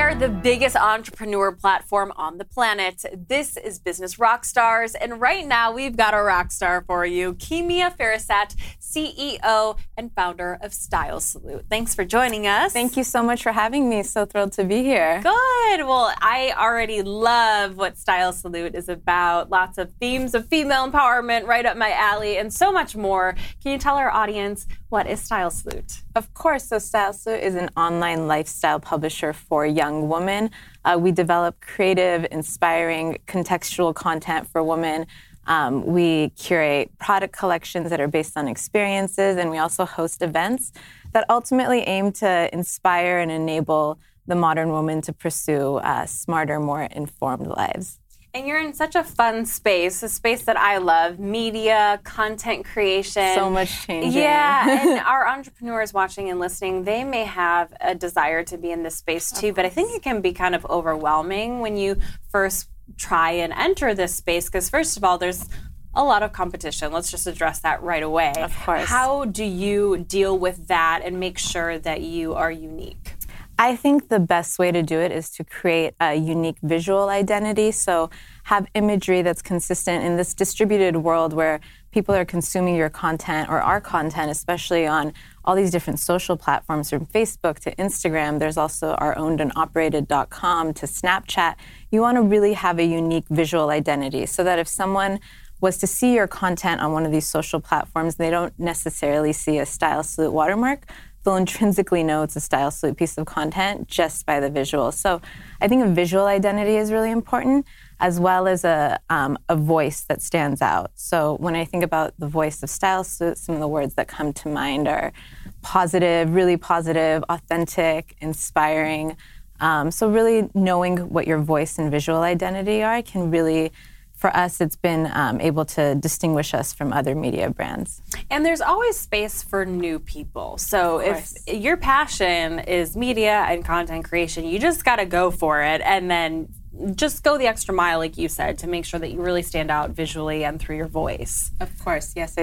are the biggest entrepreneur platform on the planet. This is Business Rockstars, and right now we've got a rock star for you, Kimia Ferrasat, CEO and founder of Style Salute. Thanks for joining us. Thank you so much for having me. So thrilled to be here. Good. Well, I already love what Style Salute is about. Lots of themes of female empowerment right up my alley and so much more. Can you tell our audience, what is Style Salute? Of course. So Style Salute is an online lifestyle publisher for young women. We develop creative, inspiring, contextual content for women. We curate product collections that are based on experiences, and we also host events that ultimately aim to inspire and enable the modern woman to pursue smarter, more informed lives. And you're in such a fun space, a space that I love, media, content creation. So much changing. Yeah, and our entrepreneurs watching and listening, they may have a desire to be in this space too, but I think it can be kind of overwhelming when you first try and enter this space, because first of all, there's a lot of competition. Let's just address that right away. Of course. How do you deal with that and make sure that you are unique? I think the best way to do it is to create a unique visual identity. So have imagery that's consistent in this distributed world where people are consuming your content or our content, especially on all these different social platforms, from Facebook to Instagram. There's also our owned and operated.com to Snapchat. You want to really have a unique visual identity so that if someone was to see your content on one of these social platforms, they don't necessarily see a Style Salute watermark. They'll intrinsically know it's a Style Salute piece of content just by the visual. So I think a visual identity is really important, as well as a voice that stands out. So when I think about the voice of Style Salute, some of the words that come to mind are positive, really positive, authentic, inspiring. So really knowing what your voice and visual identity are can really, for us, it's been able to distinguish us from other media brands. And there's always space for new people. So if your passion is media and content creation, you just got to go for it and then just go the extra mile, like you said, to make sure that you really stand out visually and through your voice. Of course, yes,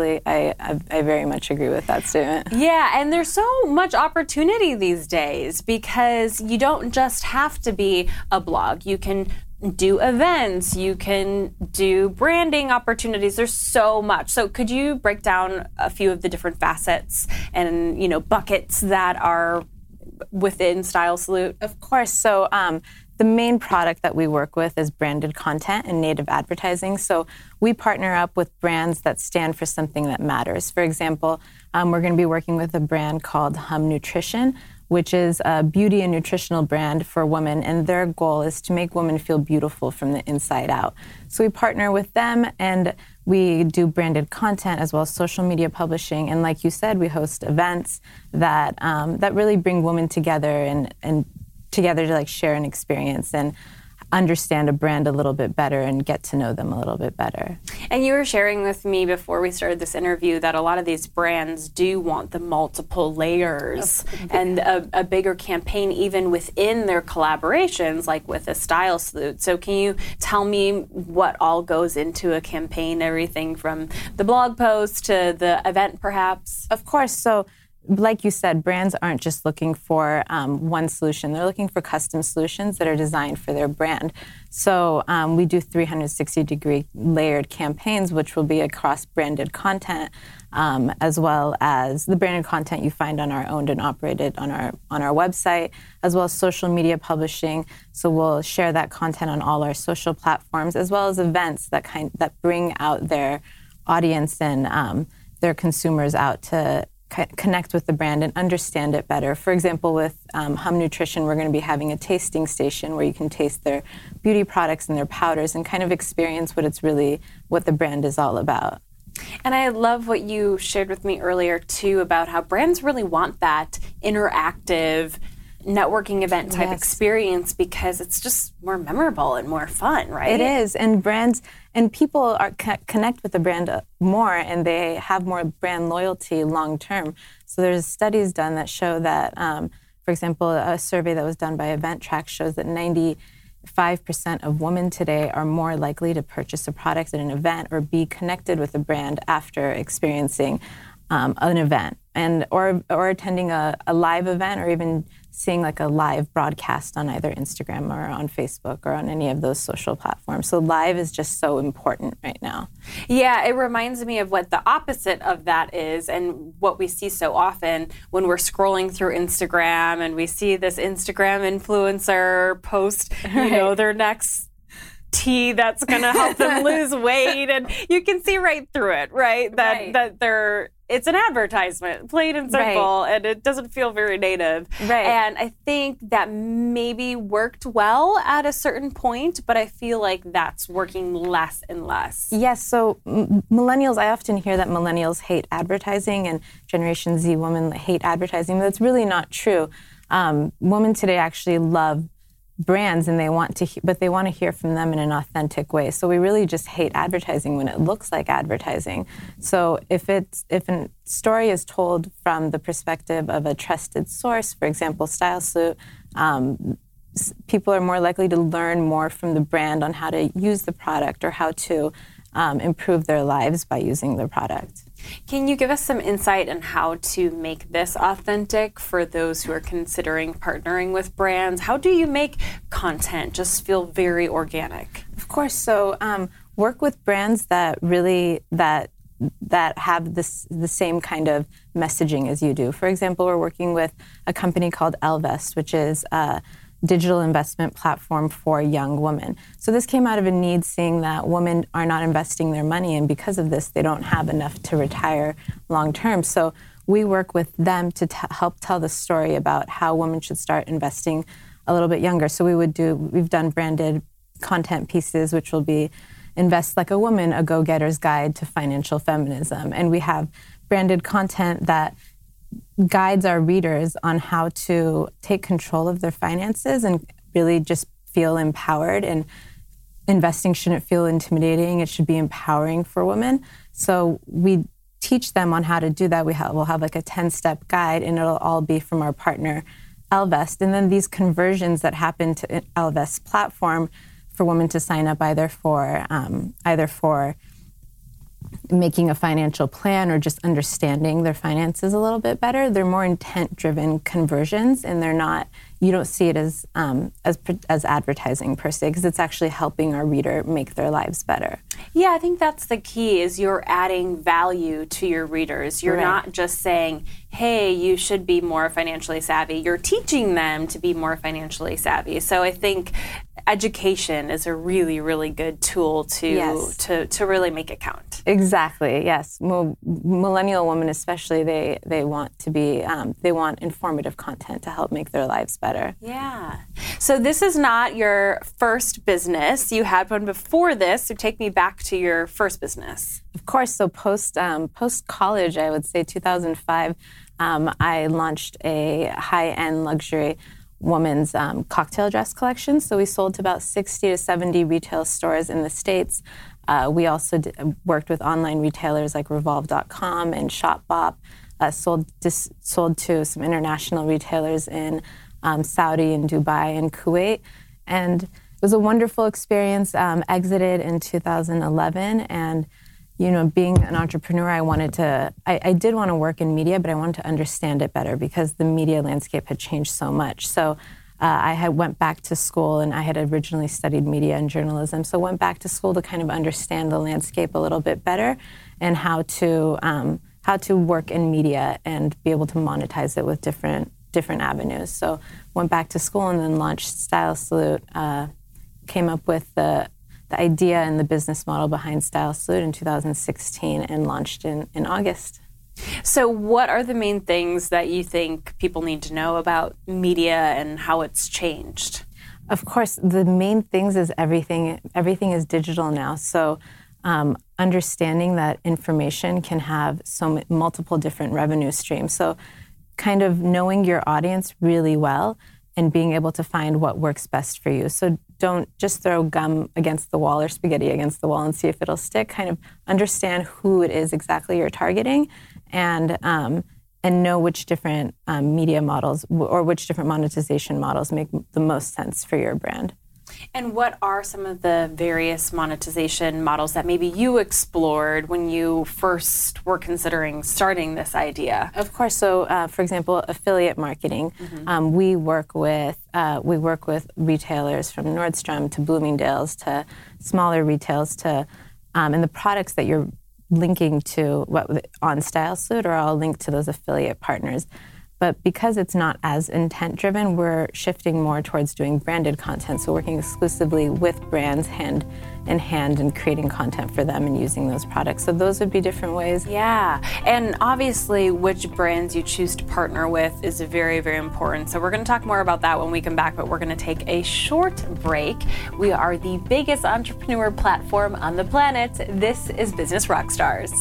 I very much agree with that statement. Yeah, and there's so much opportunity these days because you don't just have to be a blog. You can do events, you can do branding opportunities. There's so much. So could you break down a few of the different facets and, buckets that are within Style Salute? Of course. So the main product that we work with is branded content and native advertising. So we partner up with brands that stand for something that matters. For example, we're going to be working with a brand called Hum Nutrition, which is a beauty and nutritional brand for women, and their goal is to make women feel beautiful from the inside out. So we partner with them, and we do branded content as well as social media publishing. And like you said, we host events that really bring women together and together to share an experience and understand a brand a little bit better and get to know them a little bit better. And you were sharing with me before we started this interview that a lot of these brands do want the multiple layers and a bigger campaign even within their collaborations, like with a Style Salute. So can you tell me what all goes into a campaign, everything from the blog post to the event perhaps? Of course. So like you said, brands aren't just looking for one solution. They're looking for custom solutions that are designed for their brand. So we do 360-degree layered campaigns, which will be across branded content, as well as the branded content you find on our owned and operated on our website, as well as social media publishing. So we'll share that content on all our social platforms, as well as events that bring out their audience and their consumers out to connect with the brand and understand it better. For example, with Hum Nutrition, we're going to be having a tasting station where you can taste their beauty products and their powders and kind of experience what the brand is all about. And I love what you shared with me earlier, too, about how brands really want that interactive networking event type experience because it's just more memorable and more fun, right? It is, and brands and people connect with the brand more, and they have more brand loyalty long term. So there's studies done that show that, for example, a survey that was done by EventTrack shows that 95% of women today are more likely to purchase a product at an event or be connected with a brand after experiencing an event or attending a live event or even seeing like a live broadcast on either Instagram or on Facebook or on any of those social platforms. So live is just so important right now. Yeah, it reminds me of what the opposite of that is, and what we see so often when we're scrolling through Instagram and we see this Instagram influencer post, their next tea that's going to help them lose weight, and you can see right through it, right? That it's an advertisement, plain and simple, and it doesn't feel very native. Right. And I think that maybe worked well at a certain point, but I feel like that's working less and less. Yes, so millennials, I often hear that millennials hate advertising and Generation Z women hate advertising, but that's really not true. Women today actually love brands, and they want to hear from them in an authentic way. So we really just hate advertising when it looks like advertising. So if a story is told from the perspective of a trusted source, for example, Style Salute, people are more likely to learn more from the brand on how to use the product or how to improve their lives by using the product. Can you give us some insight on how to make this authentic for those who are considering partnering with brands? How do you make content just feel very organic? Of course. So work with brands that really that have the same kind of messaging as you do. For example, we're working with a company called Ellevest, which is a digital investment platform for young women. So this came out of a need, seeing that women are not investing their money, and because of this, they don't have enough to retire long term. So we work with them to help tell the story about how women should start investing a little bit younger. So we've done branded content pieces, which will be Invest Like a Woman, a Go-Getter's Guide to Financial Feminism. And we have branded content that guides our readers on how to take control of their finances and really just feel empowered. And investing shouldn't feel intimidating. It should be empowering for women. So we teach them on how to do that. We'll have like a 10-step guide, and it'll all be from our partner, Ellevest. And then these conversions that happen to Ellevest's platform for women to sign up either for making a financial plan or just understanding their finances a little bit better. They're more intent-driven conversions, and you don't see it as advertising per se, because it's actually helping our reader make their lives better. Yeah, I think that's the key, is you're adding value to your readers. You're not just saying, hey, you should be more financially savvy. You're teaching them to be more financially savvy. So I think education is a really, really good tool to really make it count. Exactly. Yes. Millennial women, especially, they want to be they want informative content to help make their lives better. Yeah. So this is not your first business. You had one before this. So take me back to your first business. Of course. So post college, I would say 2005, I launched a high-end luxury women's cocktail dress collection. So we sold to about 60 to 70 retail stores in the States. We also worked with online retailers like Revolve.com and Shopbop. Sold to some international retailers in Saudi and Dubai and Kuwait. And it was a wonderful experience. Exited in 2011, and being an entrepreneur, I did want to work in media, but I wanted to understand it better because the media landscape had changed so much. So I went back to school, and I had originally studied media and journalism. So went back to school to kind of understand the landscape a little bit better, and how to work in media and be able to monetize it with different avenues. So went back to school and then launched Style Salute. Came up with the idea and the business model behind Style Salute in 2016 and launched in August. So what are the main things that you think people need to know about media and how it's changed? Of course, the main things is everything is digital now. So understanding that information can have multiple different revenue streams. So kind of knowing your audience really well and being able to find what works best for you. So don't just throw gum against the wall or spaghetti against the wall and see if it'll stick. Kind of understand who it is exactly you're targeting, and know which different media models or which different monetization models make the most sense for your brand. And what are some of the various monetization models that maybe you explored when you first were considering starting this idea? Of course. So, for example, affiliate marketing. We work with retailers from Nordstrom to Bloomingdale's to smaller retails to, and the products that you're linking to on StyleSalute are all linked to those affiliate partners. But because it's not as intent-driven, we're shifting more towards doing branded content, so working exclusively with brands hand in hand and creating content for them and using those products. So those would be different ways. Yeah, and obviously which brands you choose to partner with is very, very important. So we're going to talk more about that when we come back, but we're going to take a short break. We are the biggest entrepreneur platform on the planet. This is Business Rockstars.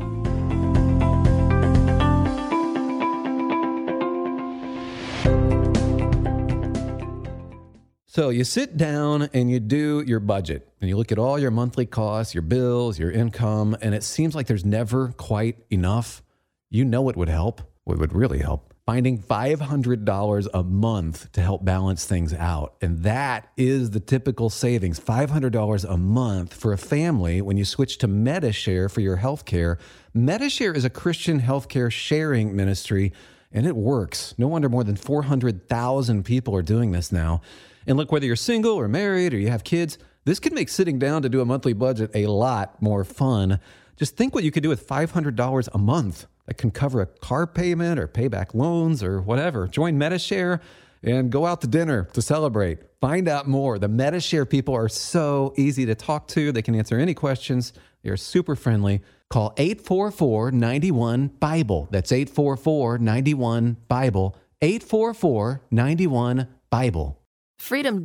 So you sit down and you do your budget and you look at all your monthly costs, your bills, your income, and it seems like there's never quite enough. You know what would help? What would really help? Finding $500 a month to help balance things out. And that is the typical savings, $500 a month for a family when you switch to Medi-Share for your healthcare. Medi-Share is a Christian healthcare sharing ministry, and it works. No wonder more than 400,000 people are doing this now. And look, whether you're single or married or you have kids, this could make sitting down to do a monthly budget a lot more fun. Just think what you could do with $500 a month. That can cover a car payment or pay back loans or whatever. Join Medi-Share and go out to dinner to celebrate. Find out more. The Medi-Share people are so easy to talk to. They can answer any questions. They are super friendly. Call 844-91-BIBLE. That's 844-91-BIBLE. 844-91-BIBLE. Freedom.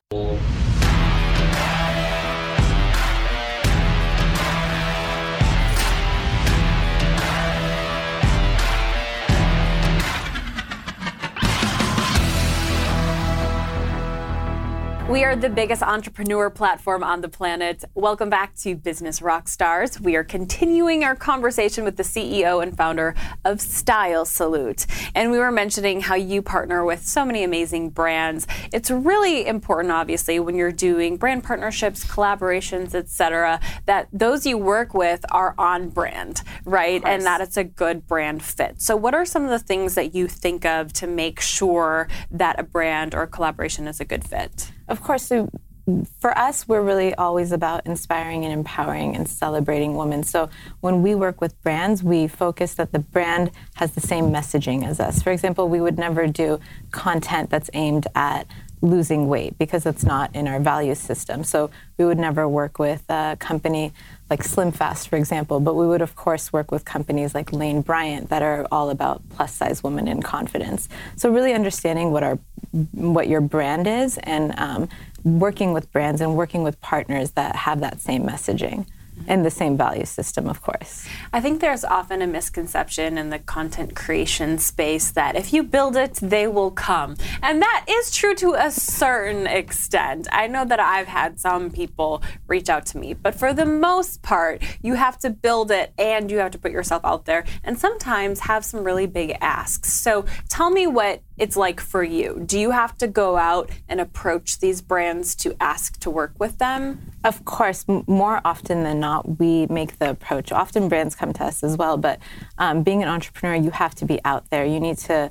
We are the biggest entrepreneur platform on the planet. Welcome back to Business Rockstars. We are continuing our conversation with the CEO and founder of StyleSalute. And we were mentioning how you partner with so many amazing brands. It's really important, obviously, when you're doing brand partnerships, collaborations, etc., that those you work with are on brand, right? And that it's a good brand fit. So what are some of the things that you think of to make sure that a brand or collaboration is a good fit? Of course, so for us, we're really always about inspiring and empowering and celebrating women. So when we work with brands, we focus that the brand has the same messaging as us. For example, we would never do content that's aimed at losing weight because it's not in our value system. So we would never work with a company like SlimFast, for example, but we would, of course, work with companies like Lane Bryant that are all about plus-size women and confidence. So really understanding what your brand is and working with brands and working with partners that have that same messaging. And the same value system, of course. I think there's often a misconception in the content creation space that if you build it, they will come. And that is true to a certain extent. I know that I've had some people reach out to me, but for the most part, you have to build it and you have to put yourself out there and sometimes have some really big asks. So tell me what it's like for you. Do you have to go out and approach these brands to ask to work with them? Of course, more often than not, we make the approach. Often brands come to us as well, but being an entrepreneur, you have to be out there. You need to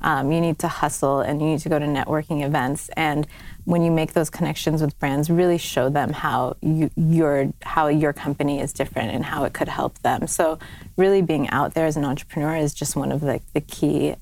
hustle and you need to go to networking events. And when you make those connections with brands, really show them how your company is different and how it could help them. So really being out there as an entrepreneur is just one of the key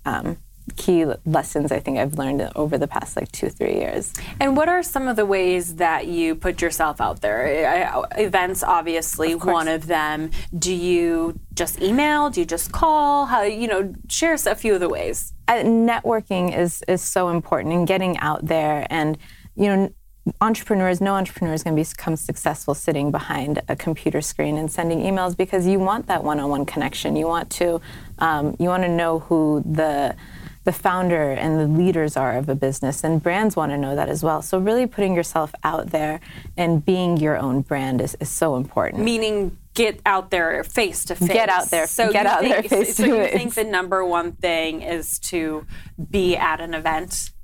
lessons I think I've learned over the past 2-3 years. And what are some of the ways that you put yourself out there? Events, obviously, one of them. Do you just email? Do you just call? How, share us a few of the ways. Networking is so important in getting out there and, no entrepreneur is going to become successful sitting behind a computer screen and sending emails because you want that one-on-one connection. You want to know who the founder and the leaders are of a business, and brands want to know that as well. So really putting yourself out there and being your own brand is so important. Meaning get out there face to face. Get out there. So face to face. So you think the number one thing is to be at an event?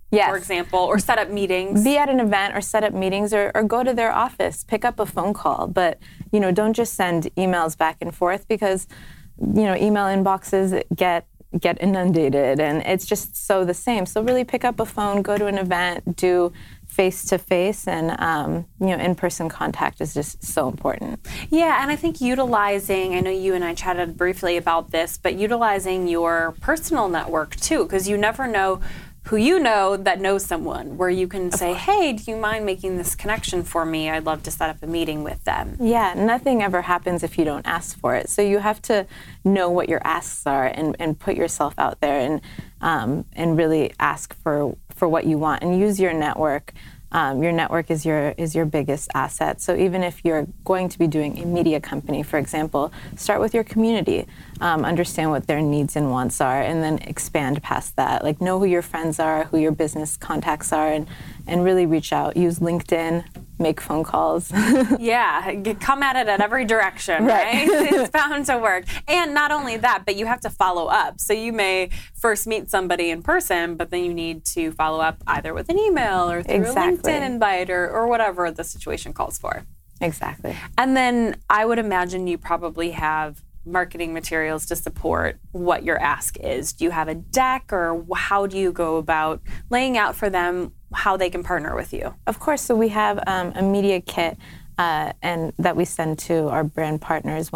Yes. for example, or set up meetings. Be at an event or set up meetings or go to their office, pick up a phone call. But, don't just send emails back and forth because, email inboxes get inundated and it's just so the same. So really pick up a phone, go to an event, do face-to-face and, in-person contact is just so important. Yeah, and I think I know you and I chatted briefly about this, but utilizing your personal network too, because you never know who you know that knows someone where you can say, hey, do you mind making this connection for me? I'd love to set up a meeting with them. Yeah, nothing ever happens if you don't ask for it. So you have to know what your asks are and put yourself out there and really ask for what you want and use your network. Your network is your biggest asset. So even if you're going to be doing a media company, for example, start with your community, understand what their needs and wants are, and then expand past that. Like know who your friends are, who your business contacts are, and really reach out. Use LinkedIn, make phone calls. Yeah, come at it at every direction, right? It's bound to work. And not only that, but you have to follow up. So you may first meet somebody in person, but then you need to follow up either with an email or through a LinkedIn invite or whatever the situation calls for. Exactly. And then I would imagine you probably have marketing materials to support what your ask is. Do you have a deck or how do you go about laying out for them how they can partner with you? Of course. So we have a media kit and that we send to our brand partners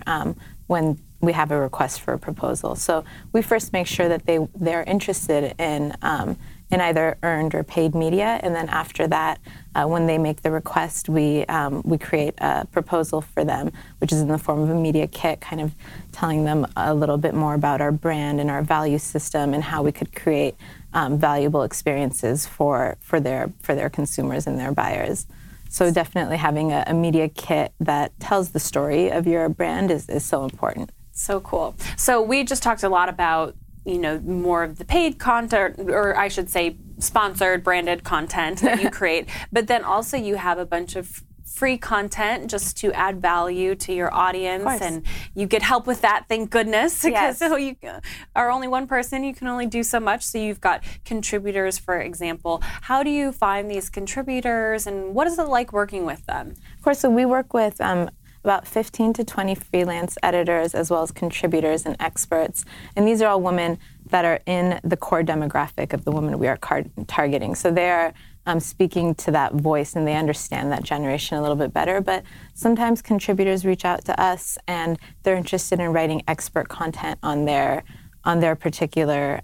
when we have a request for a proposal. So we first make sure that they're interested in either earned or paid media, and then after that, when they make the request, we create a proposal for them, which is in the form of a media kit, kind of telling them a little bit more about our brand and our value system and how we could create valuable experiences for their consumers and their buyers. So definitely having a media kit that tells the story of your brand is so important. So cool. So we just talked a lot about more of the paid content, or I should say sponsored, branded content that you create. But then also you have a bunch of free content just to add value to your audience. And you get help with that, thank goodness. Because you are only one person, you can only do so much. So you've got contributors, for example. How do you find these contributors and what is it like working with them? Of course, so we work with about 15 to 20 freelance editors as well as contributors and experts. And these are all women that are in the core demographic of the women we are targeting. So they are speaking to that voice and they understand that generation a little bit better. But sometimes contributors reach out to us and they're interested in writing expert content on their particular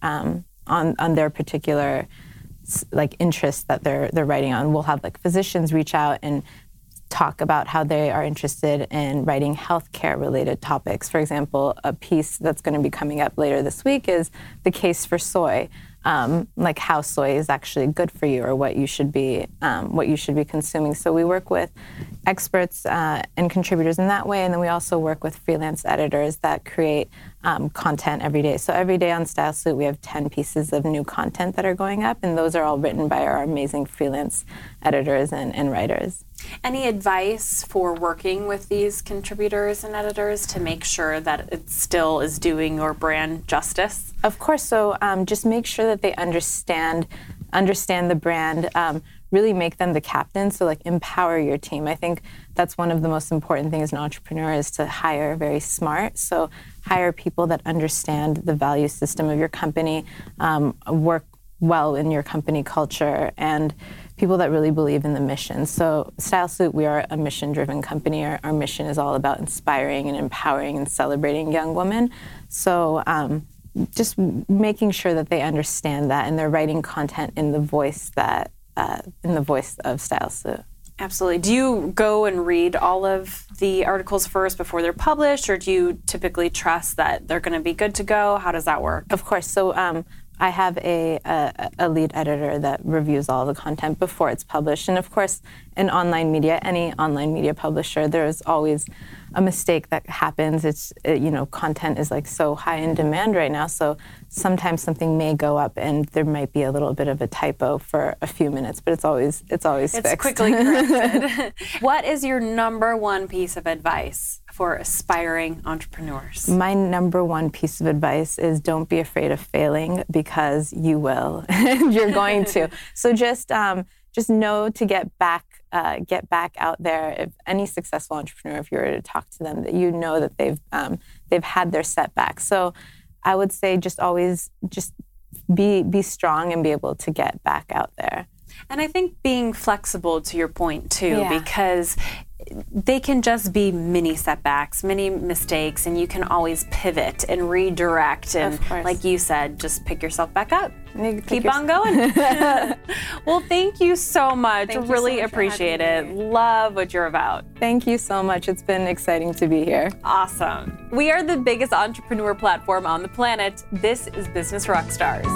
like interest that they're writing on. We'll have like physicians reach out and talk about how they are interested in writing healthcare related topics. For example, a piece that's going to be coming up later this week is the case for soy, like how soy is actually good for you or what you should be consuming. So we work with experts and contributors in that way, and then we also work with freelance editors that create content every day. So every day on Style Suit, we have 10 pieces of new content that are going up, and those are all written by our amazing freelance editors and writers. Any advice for working with these contributors and editors to make sure that it still is doing your brand justice? Of course. So just make sure that they understand the brand, really make them the captain. So like empower your team. I think that's one of the most important things as an entrepreneur is to hire very smart. So hire people that understand the value system of your company, work well in your company culture, and people that really believe in the mission. So Style Suit, we are a mission-driven company. Our mission is all about inspiring and empowering and celebrating young women. So just making sure that they understand that and they're writing content in the voice of Style Suit. Absolutely. Do you go and read all of the articles first before they're published, or do you typically trust that they're going to be good to go? How does that work? Of course. So I have a lead editor that reviews all the content before it's published. And of course, in online media, any online media publisher, there is always a mistake that happens. Content is like so high in demand right now. So sometimes something may go up and there might be a little bit of a typo for a few minutes, but it's always fixed. It's quickly corrected. What is your number one piece of advice for aspiring entrepreneurs? My number one piece of advice is don't be afraid of failing, because you will. You're going to. So just know to get back out there. If any successful entrepreneur, if you were to talk to them, that you know that they've had their setbacks. So I would say just always be strong and be able to get back out there. And I think being flexible, to your point too, because they can just be mini setbacks, mini mistakes, and you can always pivot and redirect. And like you said, just pick yourself back up. Keep on going. Well, thank you so much. Really appreciate it. Love what you're about. Thank you so much. It's been exciting to be here. Awesome. We are the biggest entrepreneur platform on the planet. This is Business Rockstars.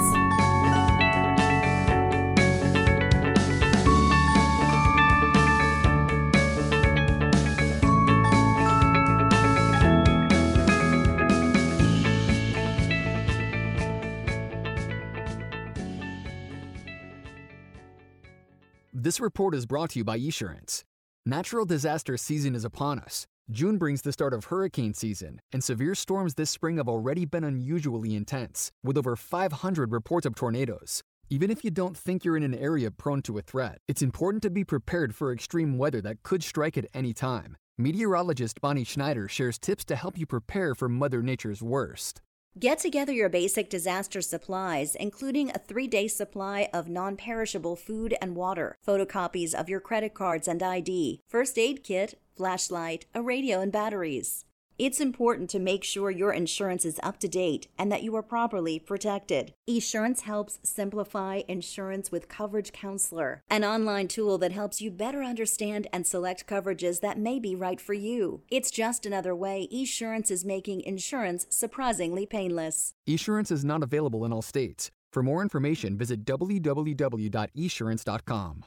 This report is brought to you by Esurance. Natural disaster season is upon us. June brings the start of hurricane season, and severe storms this spring have already been unusually intense, with over 500 reports of tornadoes. Even if you don't think you're in an area prone to a threat, it's important to be prepared for extreme weather that could strike at any time. Meteorologist Bonnie Schneider shares tips to help you prepare for Mother Nature's worst. Get together your basic disaster supplies, including a 3-day supply of non-perishable food and water, photocopies of your credit cards and ID, first aid kit, flashlight, a radio, and batteries. It's important to make sure your insurance is up to date and that you are properly protected. Esurance helps simplify insurance with Coverage Counselor, an online tool that helps you better understand and select coverages that may be right for you. It's just another way Esurance is making insurance surprisingly painless. Esurance is not available in all states. For more information, visit www.esurance.com.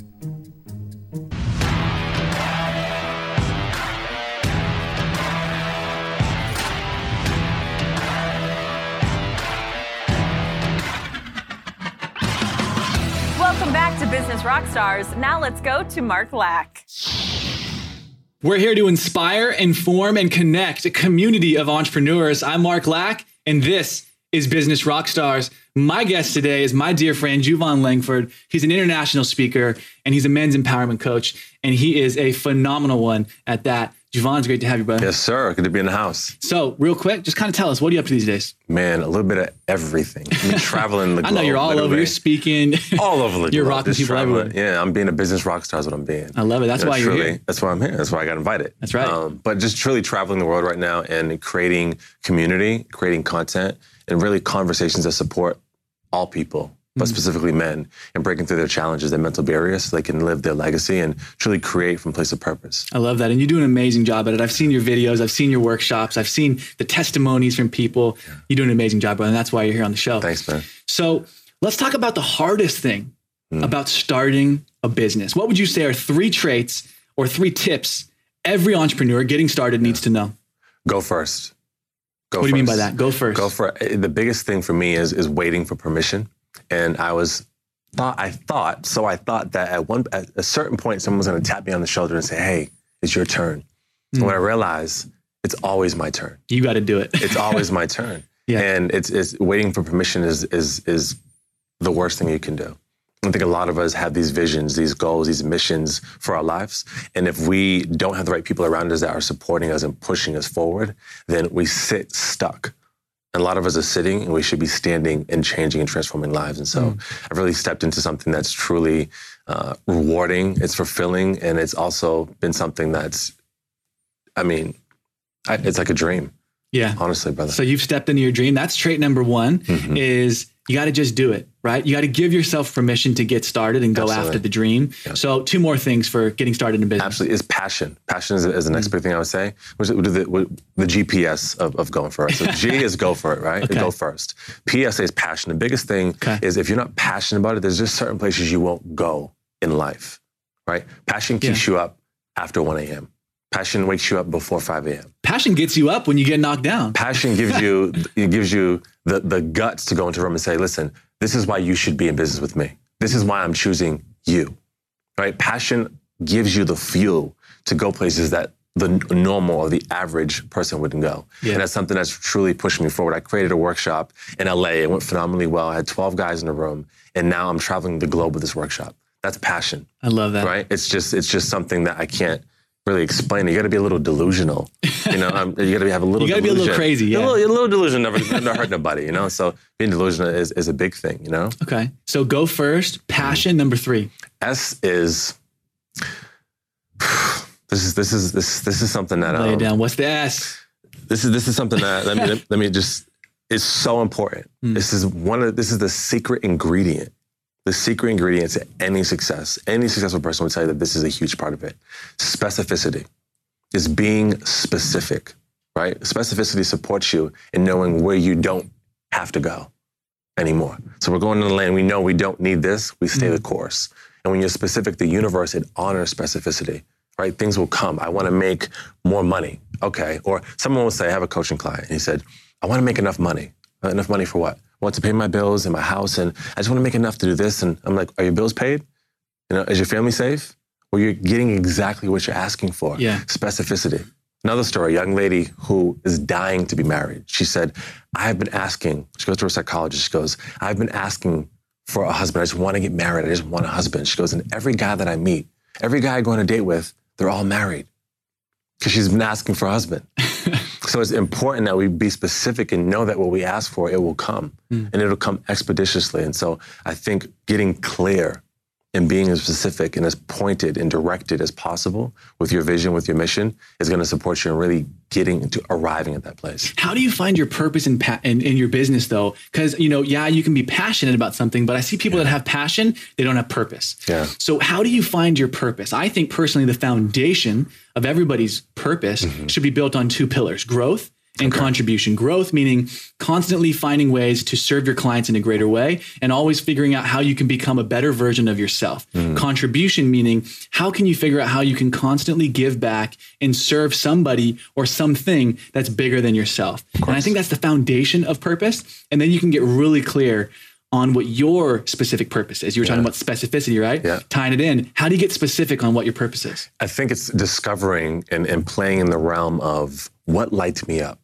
Welcome back to Business Rockstars. Now let's go to Mark Lack. We're here to inspire, inform, and connect a community of entrepreneurs. I'm Mark Lack, and this is Business Rockstars. My guest today is my dear friend, Juvan Langford. He's an international speaker, and he's a men's empowerment coach, and he is a phenomenal one at that. Juvan, it's great to have you, brother. Yes, sir. Good to be in the house. So, real quick, just kind of tell us, what are you up to these days? Man, a little bit of everything. I'm traveling the globe. I know you're all literally. over. You're speaking. All over the globe. You're rocking Just people traveling. everywhere. Yeah, I'm being a business rock star is what I'm being. I love it. That's why you're here. That's why I'm here. That's why I got invited. That's right. But just truly traveling the world right now and creating community, creating content, and really conversations that support all people, but specifically men, and breaking through their challenges, their mental barriers, so they can live their legacy and truly create from a place of purpose. I love that. And you do an amazing job at it. I've seen your videos. I've seen your workshops. I've seen the testimonies from people. Yeah. You do an amazing job, brother. And that's why you're here on the show. Thanks, man. So let's talk about the hardest thing about starting a business. What would you say are 3 traits or 3 tips every entrepreneur getting started needs to know? Go first. What do you mean by that? Go first. Go for it. The biggest thing for me is waiting for permission. And I thought that at a certain point, someone was going to tap me on the shoulder and say, "Hey, it's your turn." And when I realized it's always my turn. You got to do it. It's always my turn. Yeah. And it's waiting for permission is the worst thing you can do. I think a lot of us have these visions, these goals, these missions for our lives. And if we don't have the right people around us that are supporting us and pushing us forward, then we sit stuck. And a lot of us are sitting, and we should be standing and changing and transforming lives. And so I've really stepped into something that's truly rewarding, it's fulfilling, and it's also been something that's, it's like a dream. Yeah. Honestly, brother. So you've stepped into your dream. That's trait number 1 is you got to just do it, right? You got to give yourself permission to get started and go after the dream. Yeah. So 2 more things for getting started in business. Absolutely. Is passion. Passion is the next big thing I would say. Which is the GPS of going for it. So G is go for it, right? Okay. Go first. PSA is passion. The biggest thing is if you're not passionate about it, there's just certain places you won't go in life, right? Passion keeps you up after 1 a.m. Passion wakes you up before 5 a.m. Passion gets you up when you get knocked down. Passion gives you the guts to go into a room and say, "Listen, this is why you should be in business with me. This is why I'm choosing you." Right? Passion gives you the fuel to go places that the normal or the average person wouldn't go. Yeah. And that's something that's truly pushed me forward. I created a workshop in LA. It went phenomenally well. I had 12 guys in the room, and now I'm traveling the globe with this workshop. That's passion. I love that. Right? It's just something that I can't really explain. You got to be a little delusional. You know, you got to have a little. You got to be a little crazy. Yeah. A little delusion never hurt nobody. You know, so being delusional is a big thing. You know. Okay. So go first. Passion number 3. S is. This is something that lay it down. What's the S? This is something that let me just. It's so important. This is the secret ingredient. The secret ingredient to any success. Any successful person would tell you that this is a huge part of it. Specificity is being specific, right? Specificity supports you in knowing where you don't have to go anymore. So we're going in the lane. We know we don't need this. We stay the course. And when you're specific, the universe, it honors specificity, right? Things will come. I want to make more money. Okay. Or someone will say, I have a coaching client. And he said, I want to make enough money. Enough money for what? I want to pay my bills and my house, and I just want to make enough to do this. And I'm like, are your bills paid? You know, is your family safe? Well, you're getting exactly what you're asking for. Yeah. Specificity. Another story, a young lady who is dying to be married. She said, I've been asking, she goes to her psychologist, she goes, I've been asking for a husband. I just want to get married. I just want a husband. She goes, and every guy that I meet, every guy I go on a date with, they're all married because she's been asking for a husband. So it's important that we be specific and know that what we ask for, it will come. And it'll come expeditiously. And so I think getting clear and being as specific and as pointed and directed as possible with your vision, with your mission, is going to support you in really getting to arriving at that place. How do you find your purpose in your business, though? Because, you know, yeah, you can be passionate about something, but I see people that have passion, they don't have purpose. Yeah. So how do you find your purpose? I think personally the foundation of everybody's purpose should be built on 2 pillars, growth and contribution. Growth meaning constantly finding ways to serve your clients in a greater way and always figuring out how you can become a better version of yourself. Contribution meaning how can you figure out how you can constantly give back and serve somebody or something that's bigger than yourself. And I think that's the foundation of purpose. And then you can get really clear on what your specific purpose is. You were talking about specificity, right? Yeah. Tying it in. How do you get specific on what your purpose is? I think it's discovering and playing in the realm of what lights me up.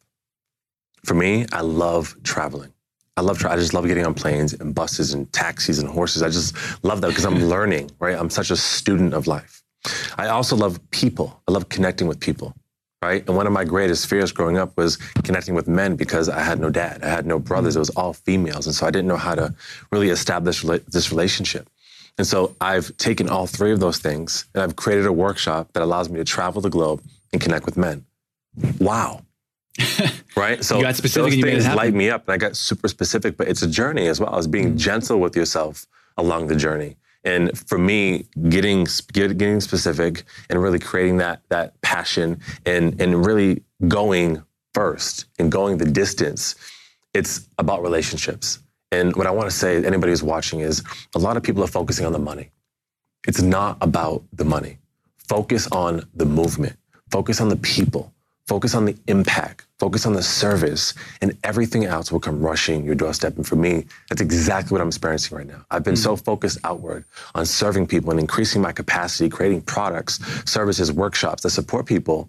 For me, I love traveling. I just love getting on planes and buses and taxis and horses. I just love that because I'm learning, right? I'm such a student of life. I also love people. I love connecting with people, right? And one of my greatest fears growing up was connecting with men because I had no dad. I had no brothers. It was all females. And so I didn't know how to really establish this relationship. And so I've taken all 3 of those things and I've created a workshop that allows me to travel the globe and connect with men. Wow. Right? So you got specific those and you made it things happen. light me up, and I got super specific, but it's a journey as well as being gentle with yourself along the journey. And for me, getting specific and really creating that passion and really going first and going the distance, it's about relationships. And what I want to say to anybody who's watching is a lot of people are focusing on the money. It's not about the money. Focus on the movement. Focus on the people. Focus on the impact, focus on the service, and everything else will come rushing your doorstep. And for me, that's exactly what I'm experiencing right now. I've been so focused outward on serving people and increasing my capacity, creating products, services, workshops that support people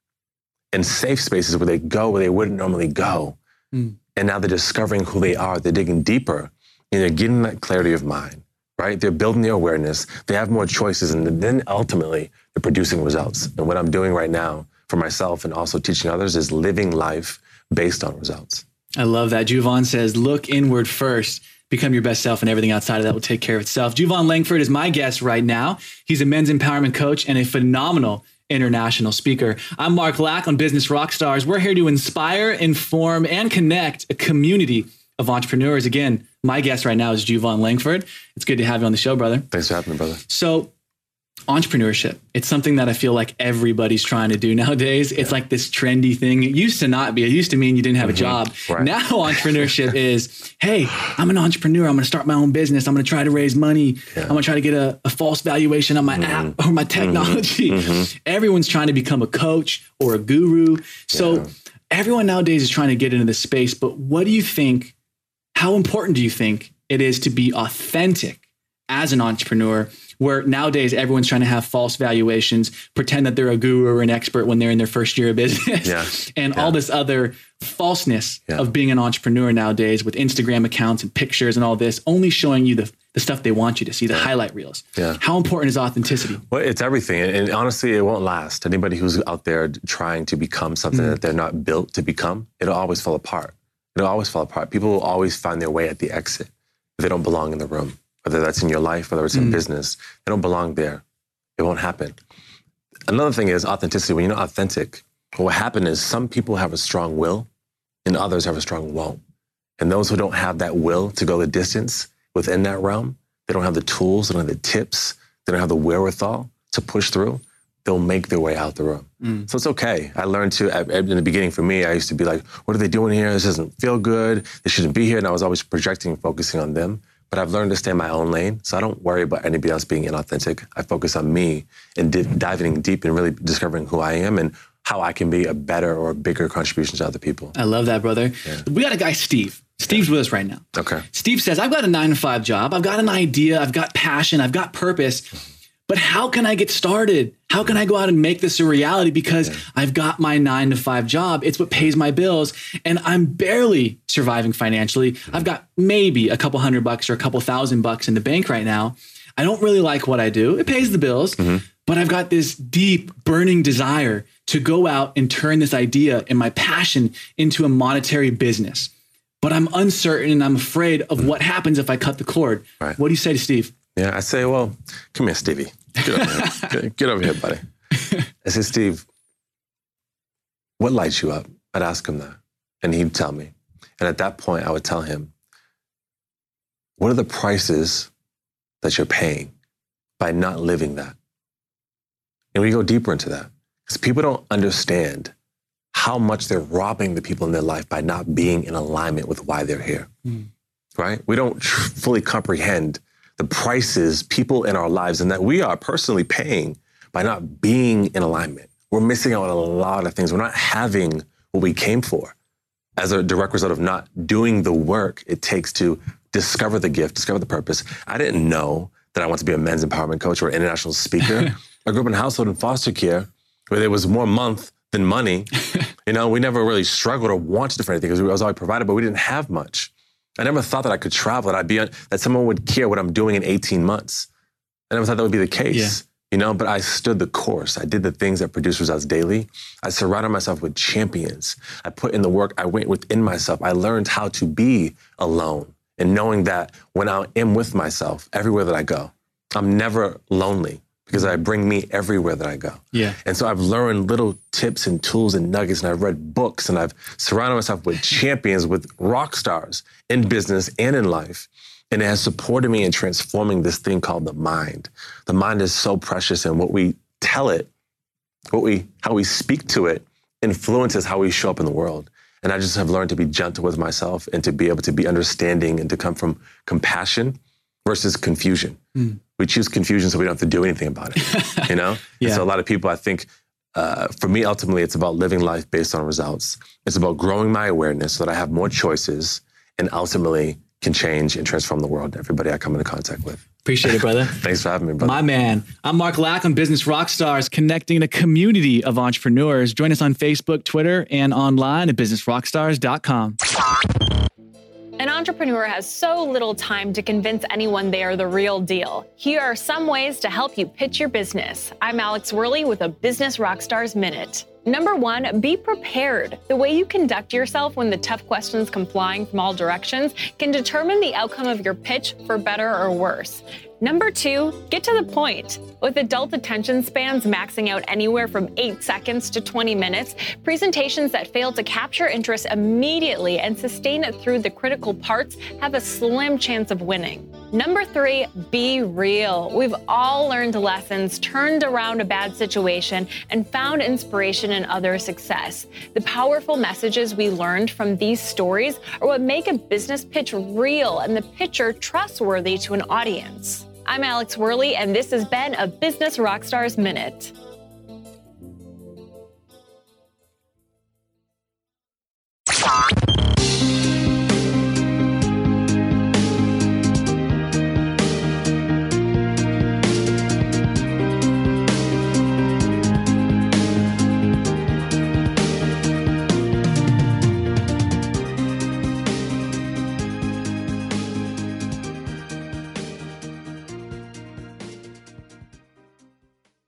in safe spaces where they go, where they wouldn't normally go. And now they're discovering who they are. They're digging deeper, and they're getting that clarity of mind, right? They're building their awareness. They have more choices, and then ultimately they're producing results. And what I'm doing right now for myself and also teaching others is living life based on results. I love that. Juvan says, look inward first, become your best self, and everything outside of that will take care of itself. Juvan Langford is my guest right now. He's a men's empowerment coach and a phenomenal international speaker. I'm Mark Lack on Business Rockstars. We're here to inspire, inform, and connect a community of entrepreneurs. Again, my guest right now is Juvan Langford. It's good to have you on the show, brother. Thanks for having me, brother. So entrepreneurship, it's something that I feel like everybody's trying to do nowadays. It's like this trendy thing. It used to not be. It used to mean you didn't have a job. Right. Now entrepreneurship is, hey, I'm an entrepreneur. I'm going to start my own business. I'm going to try to raise money. I'm going to try to get a false valuation on my app or my technology. Everyone's trying to become a coach or a guru. So everyone nowadays is trying to get into this space. But what do you think, how important do you think it is to be authentic as an entrepreneur where nowadays everyone's trying to have false valuations, pretend that they're a guru or an expert when they're in their first year of business, and all this other falseness of being an entrepreneur nowadays with Instagram accounts and pictures and all this, only showing you the stuff they want you to see, the highlight reels. How important is authenticity? Well, it's everything. And honestly, it won't last. Anybody who's out there trying to become something that they're not built to become, it'll always fall apart. It'll always fall apart. People will always find their way at the exit if they don't belong in the room, whether that's in your life, whether it's in business. They don't belong there. It won't happen. Another thing is authenticity. When you're not authentic, what happens is some people have a strong will and others have a strong won't. And those who don't have that will to go the distance within that realm, they don't have the tools, they don't have the tips, they don't have the wherewithal to push through, they'll make their way out the room. So it's okay. I learned to, in the beginning for me, I used to be like, what are they doing here? This doesn't feel good. They shouldn't be here. And I was always projecting and focusing on them. But I've learned to stay in my own lane. So I don't worry about anybody else being inauthentic. I focus on me and diving deep and really discovering who I am and how I can be a better or a bigger contribution to other people. I love that, brother. We got a guy, Steve. Steve's with us right now. Okay. Steve says, I've got a 9-to-5 job. I've got an idea. I've got passion. I've got purpose. But how can I get started? How can I go out and make this a reality? Because I've got my 9-to-5 job. It's what pays my bills. And I'm barely surviving financially. I've got maybe a couple $100 or a couple $1,000 in the bank right now. I don't really like what I do. It pays the bills. But I've got this deep, burning desire to go out and turn this idea and my passion into a monetary business. But I'm uncertain and I'm afraid of what happens if I cut the cord. What do you say to Steve? Yeah, I say, well, come here, Stevie. Get over here. Get over here, buddy. I say, Steve, what lights you up? I'd ask him that. And he'd tell me. And at that point, I would tell him, what are the prices that you're paying by not living that? And we go deeper into that. Because people don't understand how much they're robbing the people in their life by not being in alignment with why they're here. Right? We don't fully comprehend the prices people in our lives and that we are personally paying by not being in alignment. We're missing out on a lot of things. We're not having what we came for as a direct result of not doing the work it takes to discover the gift, discover the purpose. I didn't know that I wanted to be a men's empowerment coach or an international speaker. I grew up in a household in foster care where there was more month than money. You know, we never really struggled or wanted for anything because I was always provided, but we didn't have much. I never thought that I could travel, that someone would care what I'm doing in 18 months. I never thought that would be the case, you know, but I stood the course. I did the things that produce results daily. I surrounded myself with champions. I put in the work. I went within myself. I learned how to be alone and knowing that when I am with myself, everywhere that I go, I'm never lonely because I bring me everywhere that I go. And so I've learned little tips and tools and nuggets, and I've read books, and I've surrounded myself with champions, with rock stars in business and in life. And it has supported me in transforming this thing called the mind. The mind is so precious, and what we tell it, how we speak to it, influences how we show up in the world. And I just have learned to be gentle with myself and to be able to be understanding and to come from compassion versus confusion. We choose confusion so we don't have to do anything about it, you know? And so a lot of people, I think, for me, ultimately, it's about living life based on results. It's about growing my awareness so that I have more choices and ultimately can change and transform the world, everybody I come into contact with. Appreciate it, brother. Thanks for having me, brother. My man. I'm Mark Lack on Business Rockstars, connecting a community of entrepreneurs. Join us on Facebook, Twitter, and online at businessrockstars.com. An entrepreneur has so little time to convince anyone they are the real deal. Here are some ways to help you pitch your business. I'm Alex Worley with a Business Rockstars Minute. Number 1, be prepared. The way you conduct yourself when the tough questions come flying from all directions can determine the outcome of your pitch for better or worse. Number 2, get to the point. With adult attention spans maxing out anywhere from 8 seconds to 20 minutes, presentations that fail to capture interest immediately and sustain it through the critical parts have a slim chance of winning. Number 3, be real. We've all learned lessons, turned around a bad situation, and found inspiration in other success. The powerful messages we learned from these stories are what make a business pitch real and the pitcher trustworthy to an audience. I'm Alex Worley, and this has been a Business Rockstars Minute.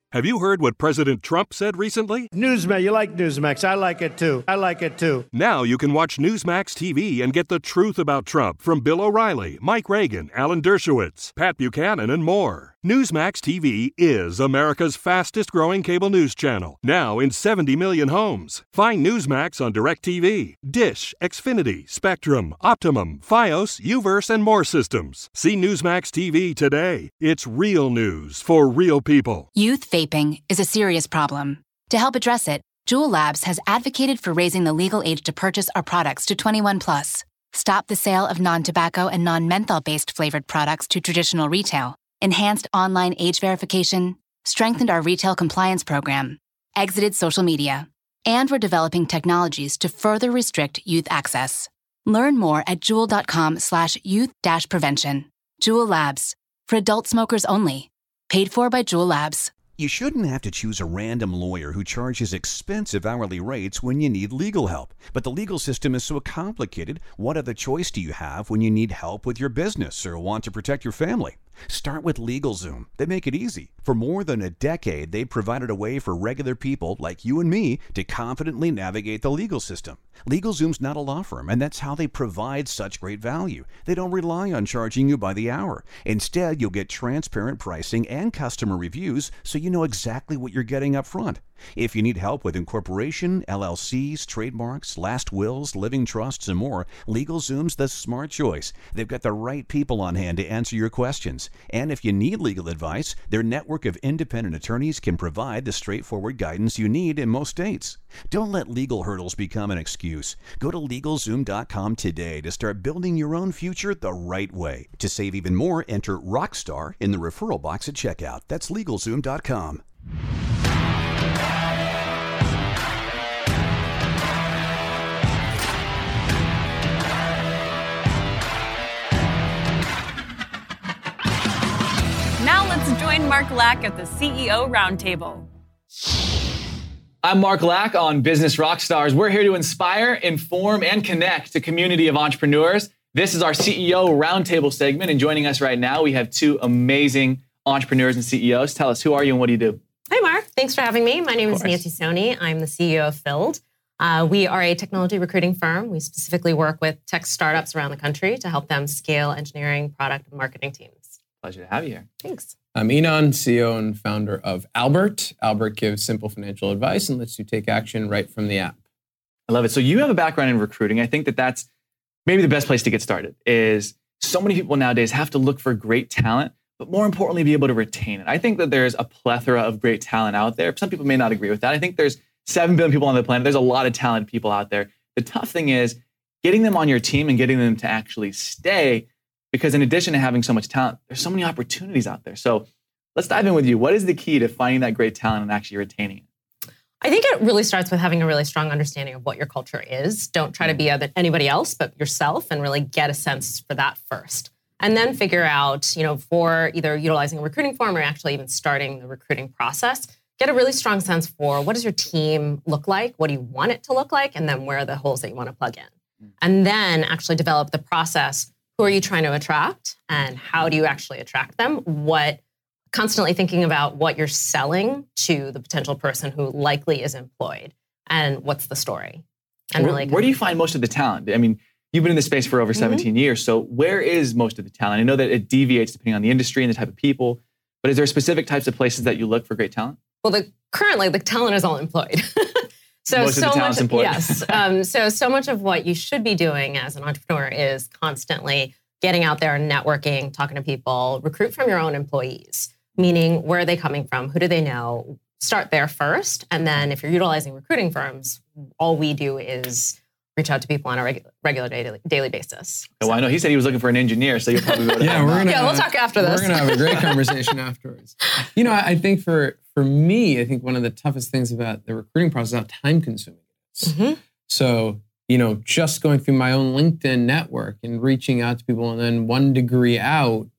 Have you heard what President Trump said recently? Newsmax, you like Newsmax. I like it too. Now you can watch Newsmax TV and get the truth about Trump from Bill O'Reilly, Mike Reagan, Alan Dershowitz, Pat Buchanan, and more. Newsmax TV is America's fastest growing cable news channel, now in 70 million homes. Find Newsmax on DirecTV, Dish, Xfinity, Spectrum, Optimum, Fios, Uverse, and more systems. See Newsmax TV today. It's real news for real people. Youth vaping is a serious problem. To help address it, Juul Labs has advocated for raising the legal age to purchase our products to 21 plus. Stop the sale of non-tobacco and non-menthol-based flavored products to traditional retail. Enhanced online age verification, strengthened our retail compliance program, exited social media, and we're developing technologies to further restrict youth access. Learn more at juul.com/youth-prevention. Juul Labs, for adult smokers only. Paid for by Juul Labs. You shouldn't have to choose a random lawyer who charges expensive hourly rates when you need legal help. But the legal system is so complicated, what other choice do you have when you need help with your business or want to protect your family? Start with LegalZoom. They make it easy. For more than a decade, they've provided a way for regular people like you and me to confidently navigate the legal system. LegalZoom's not a law firm, and that's how they provide such great value. They don't rely on charging you by the hour. Instead, you'll get transparent pricing and customer reviews so you know exactly what you're getting up front. If you need help with incorporation, LLCs, trademarks, last wills, living trusts, and more, LegalZoom's the smart choice. They've got the right people on hand to answer your questions. And if you need legal advice, their network of independent attorneys can provide the straightforward guidance you need in most states. Don't let legal hurdles become an excuse. Go to LegalZoom.com today to start building your own future the right way. To save even more, enter ROCKSTAR in the referral box at checkout. That's LegalZoom.com. Now let's join Mark Lack at the CEO Roundtable. I'm Mark Lack on Business Rockstars. We're here to inspire, inform, and connect a community of entrepreneurs. This is our CEO Roundtable segment, and joining us right now, we have two amazing entrepreneurs and CEOs. Tell us, who are you and what do you do? Hi, Mark. Thanks for having me. My name is Nancy Soni. I'm the CEO of Filled. We are a technology recruiting firm. We specifically work with tech startups around the country to help them scale engineering, product, and marketing teams. Pleasure to have you here. Thanks. I'm Enon, CEO and founder of Albert. Albert gives simple financial advice and lets you take action right from the app. I love it. So you have a background in recruiting. I think that that's maybe the best place to get started. Is so many people nowadays have to look for great talent, but more importantly, be able to retain it. I think that there's a plethora of great talent out there. Some people may not agree with that. I think there's 7 billion people on the planet. There's a lot of talented people out there. The tough thing is getting them on your team and getting them to actually stay, because in addition to having so much talent, there's so many opportunities out there. So let's dive in with you. What is the key to finding that great talent and actually retaining it? I think it really starts with having a really strong understanding of what your culture is. Don't try to be anybody else but yourself, and really get a sense for that first. And then figure out, for either utilizing a recruiting firm or actually even starting the recruiting process, get a really strong sense for what does your team look like? What do you want it to look like? And then where are the holes that you want to plug in? And then actually develop the process. Who are you trying to attract? And how do you actually attract them? Constantly thinking about what you're selling to the potential person who likely is employed, and what's the story. And where do you find most of the talent? I mean, you've been in this space for over 17 years. So where is most of the talent? I know that it deviates depending on the industry and the type of people, but is there specific types of places that you look for great talent? Well, currently the talent is all employed. Most of the talent's employed. Yes. So much of what you should be doing as an entrepreneur is constantly getting out there and networking, talking to people, recruit from your own employees, meaning where are they coming from? Who do they know? Start there first. And then if you're utilizing recruiting firms, all we do is reach out to people on a regular daily basis. Well, I know he said he was looking for an engineer, so you'll probably go to we'll talk after this. We're going to have a great conversation afterwards. I think for me, I think one of the toughest things about the recruiting process is how time consuming it is. Mm-hmm. So, just going through my own LinkedIn network and reaching out to people and then 1 degree out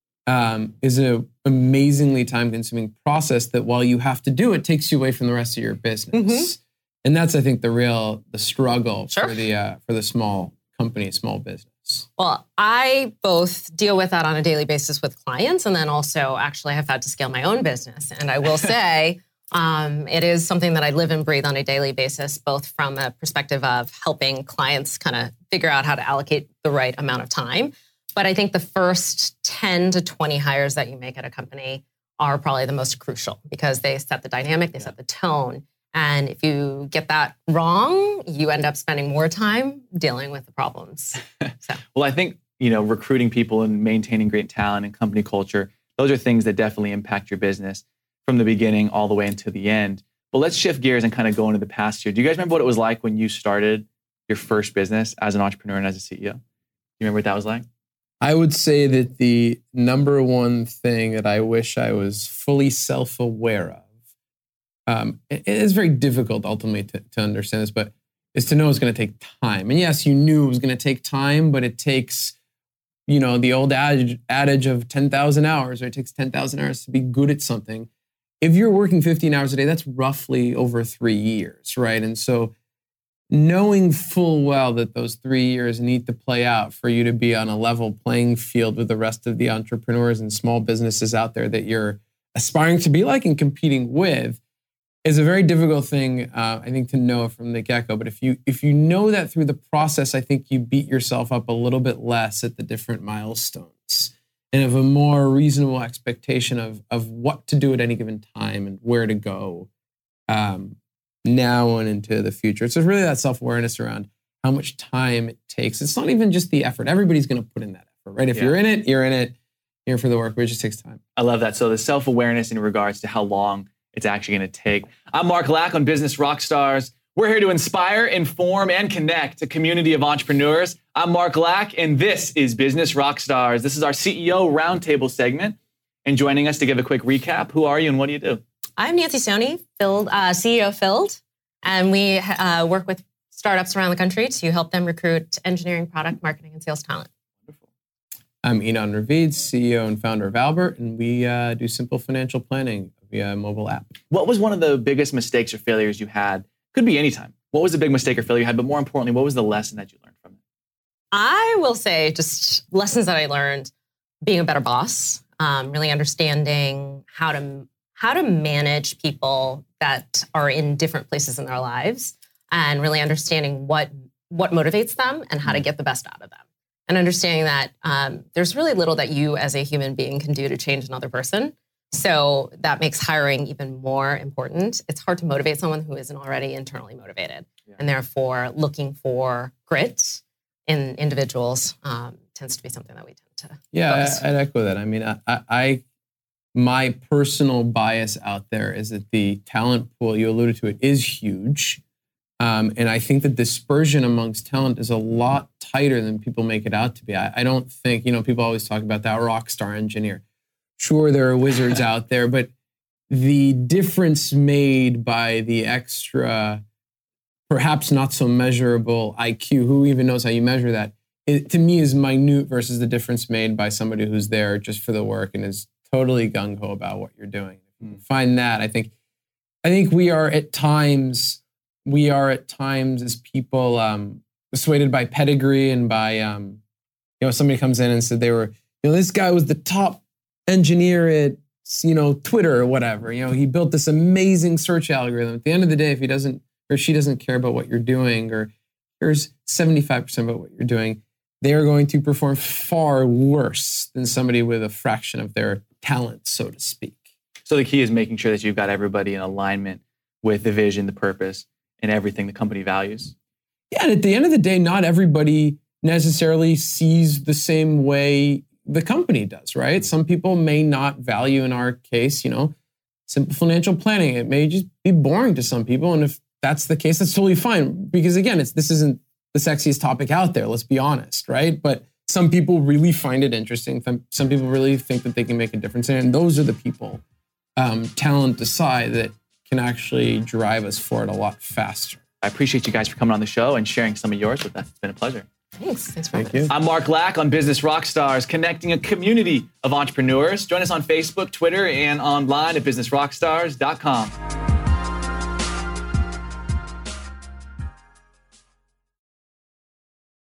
is an amazingly time consuming process that while you have to do it, takes you away from the rest of your business. Mm-hmm. And that's, I think, the struggle for the small company, small business. Well, I both deal with that on a daily basis with clients, and then also actually have had to scale my own business. And I will say, it is something that I live and breathe on a daily basis, both from a perspective of helping clients kind of figure out how to allocate the right amount of time. But I think the first 10 to 20 hires that you make at a company are probably the most crucial because they set the dynamic, they set the tone. And if you get that wrong, you end up spending more time dealing with the problems. So. Well, I think, recruiting people and maintaining great talent and company culture, those are things that definitely impact your business from the beginning all the way into the end. But let's shift gears and kind of go into the past year. Do you guys remember what it was like when you started your first business as an entrepreneur and as a CEO? Do you remember what that was like? I would say that the number one thing that I wish I was fully self-aware of, it is very difficult ultimately to understand this, but is to know it's going to take time. And yes, you knew it was going to take time, but it takes, the old adage of 10,000 hours, or it takes 10,000 hours to be good at something. If you're working 15 hours a day, that's roughly over 3 years, right? And so knowing full well that those 3 years need to play out for you to be on a level playing field with the rest of the entrepreneurs and small businesses out there that you're aspiring to be like and competing with is a very difficult thing, I think, to know from the get-go. But if you know that through the process, I think you beat yourself up a little bit less at the different milestones and have a more reasonable expectation of what to do at any given time and where to go now and into the future. So it's really that self-awareness around how much time it takes. It's not even just the effort. Everybody's going to put in that effort, right? If you're in it, you're in it. You're for the work, but it just takes time. I love that. So the self-awareness in regards to how long it's actually going to take. I'm Mark Lack on Business Rockstars. We're here to inspire, inform, and connect a community of entrepreneurs. I'm Mark Lack, and this is Business Rockstars. This is our CEO Roundtable segment. And joining us to give a quick recap, who are you and what do you do? I'm Nancy Stoney, CEO of Filled, and we work with startups around the country to help them recruit engineering, product, marketing, and sales talent. Wonderful. I'm Enon Ravid, CEO and founder of Albert, and we do simple financial planning via a mobile app. What was one of the biggest mistakes or failures you had? Could be any time. What was the big mistake or failure you had? But more importantly, what was the lesson that you learned from it? I will say just lessons that I learned: being a better boss, really understanding how to manage people that are in different places in their lives, and really understanding what motivates them and how to get the best out of them. And understanding that there's really little that you as a human being can do to change another person. So that makes hiring even more important. It's hard to motivate someone who isn't already internally motivated. Yeah. And therefore, looking for grit in individuals tends to be something that we tend to focus. I'd echo that. I mean, my personal bias out there is that the talent pool, you alluded to it, is huge. And I think the dispersion amongst talent is a lot tighter than people make it out to be. I don't think, people always talk about that rock star engineer. Sure, there are wizards out there, but the difference made by the extra, perhaps not so measurable IQ, who even knows how you measure that, it, to me is minute versus the difference made by somebody who's there just for the work and is totally gung-ho about what you're doing. Find that. I think we are at times as people persuaded by pedigree and by, somebody comes in and said they were, this guy was the top engineer at, Twitter or whatever. He built this amazing search algorithm. At the end of the day, if he doesn't or she doesn't care about what you're doing or cares 75% about what you're doing, they are going to perform far worse than somebody with a fraction of their talent, so to speak. So the key is making sure that you've got everybody in alignment with the vision, the purpose, and everything the company values. Yeah, and at the end of the day, not everybody necessarily sees the same way the company does, right? Some people may not value, in our case, simple financial planning. It may just be boring to some people. And if that's the case, that's totally fine. Because again, this isn't the sexiest topic out there, let's be honest, right? But some people really find it interesting. Some people really think that they can make a difference. And those are the people, talent aside, that can actually drive us forward a lot faster. I appreciate you guys for coming on the show and sharing some of yours with us. It's been a pleasure. Thanks for Thank you. I'm Mark Lack on Business Rockstars, connecting a community of entrepreneurs. Join us on Facebook, Twitter, and online at businessrockstars.com.